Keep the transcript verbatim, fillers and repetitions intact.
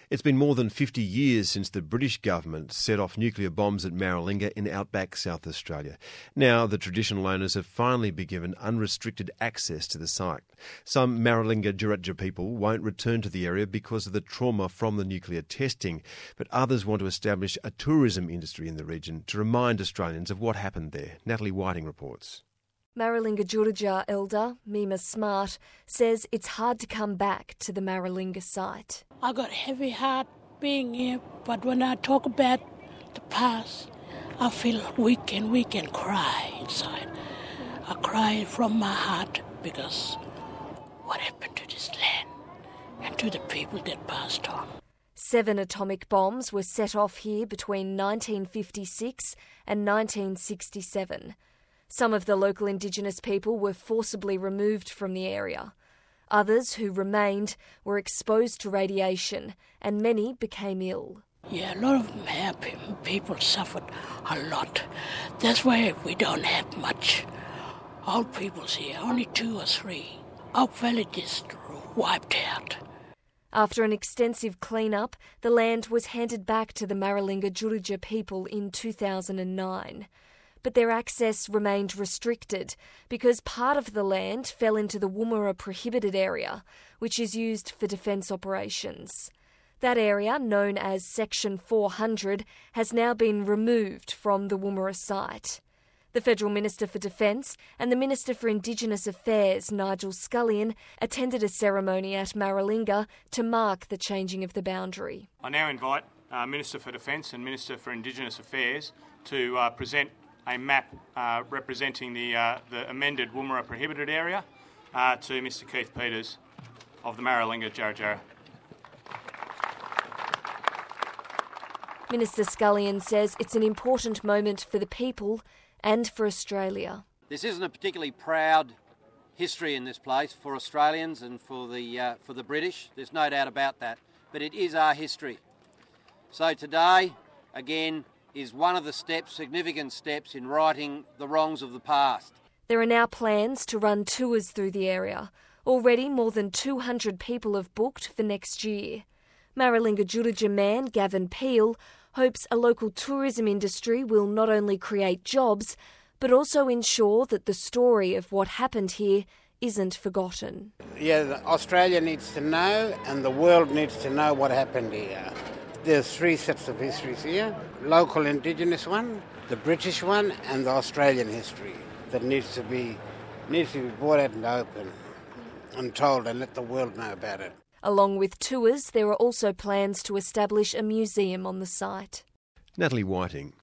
It's been more than fifty years since the British government set off nuclear bombs at Maralinga in outback South Australia. Now the traditional owners have finally been given unrestricted access to the site. Some Maralinga Jurutja people won't return to the area because of the trauma from the nuclear testing, but others want to establish a tourism industry in the region to remind Australians of what happened there. Natalie Whiting reports. Maralinga Jurutja elder Mima Smart says it's hard to come back to the Maralinga site. I got heavy heart being here, but when I talk about the past, I feel weak and weak and cry inside. I cry from my heart because what happened to this land and to the people that passed on. Seven atomic bombs were set off here between nineteen fifty-six and nineteen sixty-seven. Some of the local Indigenous people were forcibly removed from the area. Others who remained were exposed to radiation and many became ill. Yeah, a lot of them happy. People suffered a lot. That's why we don't have much old peoples here, only two or three. Our village is wiped out. After an extensive clean-up, the land was handed back to the Maralinga Jurutja people in two thousand nine. But their access remained restricted because part of the land fell into the Woomera prohibited area, which is used for defence operations. That area, known as Section four hundred, has now been removed from the Woomera site. The Federal Minister for Defence and the Minister for Indigenous Affairs, Nigel Scullion, attended a ceremony at Maralinga to mark the changing of the boundary. I now invite uh, Minister for Defence and Minister for Indigenous Affairs to uh, present a map uh, representing the, uh, the amended Woomera prohibited area uh, to Mister Keith Peters of the Maralinga Jurutja. Minister Scullion says it's an important moment for the people and for Australia. This isn't a particularly proud history in this place for Australians and for the, uh, for the British. There's no doubt about that. But it is our history. So today, again, is one of the steps, significant steps in righting the wrongs of the past. There are now plans to run tours through the area. Already more than two hundred people have booked for next year. Maralinga Jurutja man Gavin Peel hopes a local tourism industry will not only create jobs, but also ensure that the story of what happened here isn't forgotten. Yeah, Australia needs to know and the world needs to know what happened here. There's three sets of histories here. Local Indigenous one, the British one and the Australian history that needs to be needs to be brought out and open and told and let the world know about it. Along with tours, there are also plans to establish a museum on the site. Natalie Whiting.